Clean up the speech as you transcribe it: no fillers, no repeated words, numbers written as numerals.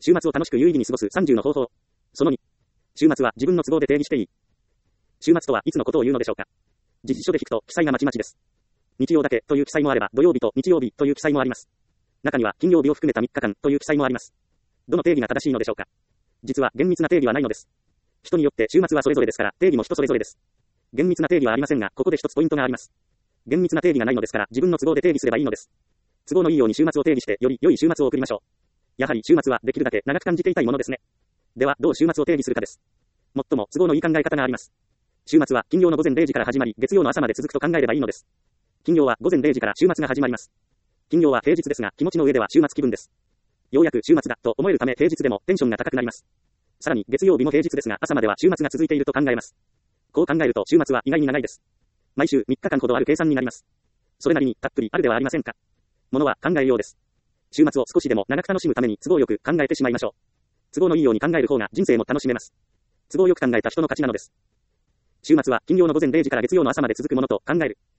週末を楽しく有意義に過ごす30の方法。その2。週末は自分の都合で定義していい。週末とはいつのことを言うのでしょうか。辞書で引くと記載がまちまちです。日曜だけという記載もあれば、土曜日と日曜日という記載もあります。中には金曜日を含めた3日間という記載もあります。どの定義が正しいのでしょうか。実は厳密な定義はないのです。人によって週末はそれぞれですから、定義も人それぞれです。厳密な定義はありませんが、ここで一つポイントがあります。厳密な定義がないのですから、自分の都合で定義すればいいのです。都合のいいように週末を定義して、より良い週末を送りましょう。やはり週末はできるだけ長く感じていたいものですね。では、どう週末を定義するかです。最も都合のいい考え方があります。週末は金曜の午前0時から始まり、月曜の朝まで続くと考えればいいのです。金曜は午前0時から週末が始まります。金曜は平日ですが、気持ちの上では週末気分です。ようやく週末だと思えるため平日でもテンションが高くなります。さらに月曜日も平日ですが、朝までは週末が続いていると考えます。こう考えると週末は意外に長いです。毎週3日間ほどある計算になります。それなりにたっぷりあるではありませんか。ものは考えようです。週末を少しでも長く楽しむために都合よく考えてしまいましょう。都合のいいように考える方が人生も楽しめます。都合よく考えた人の勝ちなのです。週末は金曜の午前0時から月曜の朝まで続くものと考える。